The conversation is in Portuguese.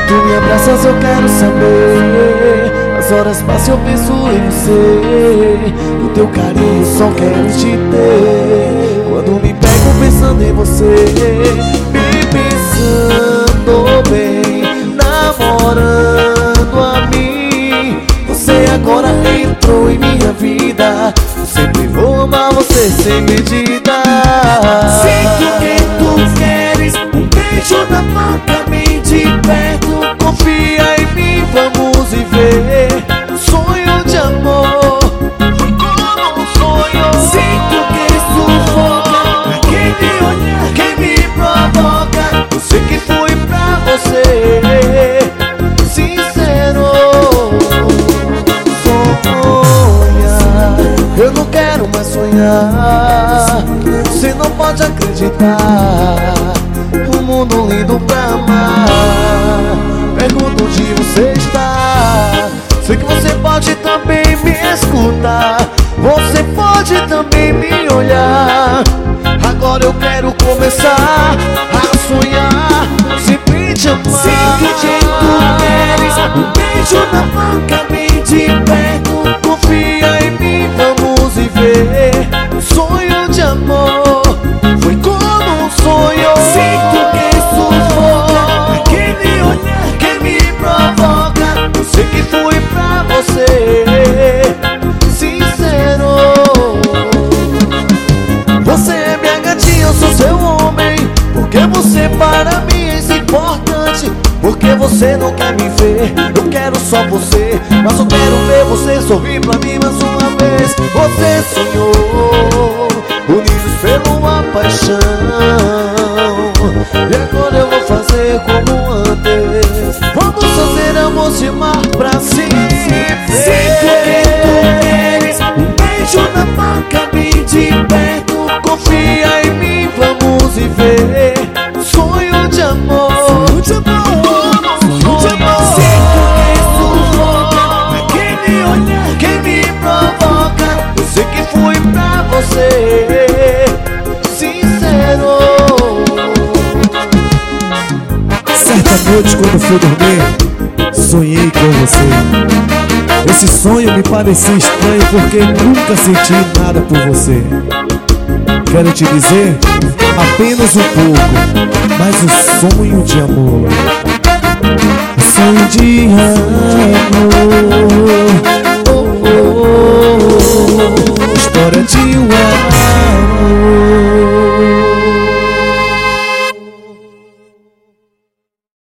tu me abraças eu quero saber. As horas passam eu penso em você. O teu carinho só quero te ter. Quando me pego pensando em você, me pensando bem, namorando a mim. Você agora entrou em minha vida. Eu sempre vou amar você sem medida. Sinto que tu queres um beijo na boca, bem de perto. Confia em mim, vamos viver um sonho de amor, como um sonho. Sinto que sufoca aquele olhar que me provoca. Eu sei que fui pra você sincero. Sonhar, eu não quero mais sonhar. Você não pode acreditar. Um mundo lindo pra amar. Pergunto onde você está. Sei que você pode também me escutar. Você pode também me olhar. Agora eu quero começar a sonhar, sempre te amar. Sinto que tu queres um beijo na boca, bem de perto. Confia em mim, vamos viver um sonho de amor. Foi como um sonho. Sinto que sufoca aquele olhar que me provoca. Eu sei que fui pra você sincero. Você é minha gatinha, eu sou seu homem. Porque você para mim é importante. Porque você não quer me ver, eu quero só você. Mas eu quero ver você sorrir pra mim mais uma vez. Você sonhou, unidos pela paixão. E agora eu vou fazer como antes. Vamos fazer amor de mar pra sempre. Sinto que tu queres um beijo na boca, bem de perto. Confia em mim, vamos viver um sonho de amor. Sonho de amor, sonho de amor. Sinto que sufoca aquele olhar que me provoca. Eu sei que fui pra você sincero. Certa noite quando fui dormir, sonhei com você. Esse sonho me parecia estranho porque nunca senti nada por você. Quero te dizer, apenas um pouco, mas um sonho de amor. Um sonho de amor. História de um amor.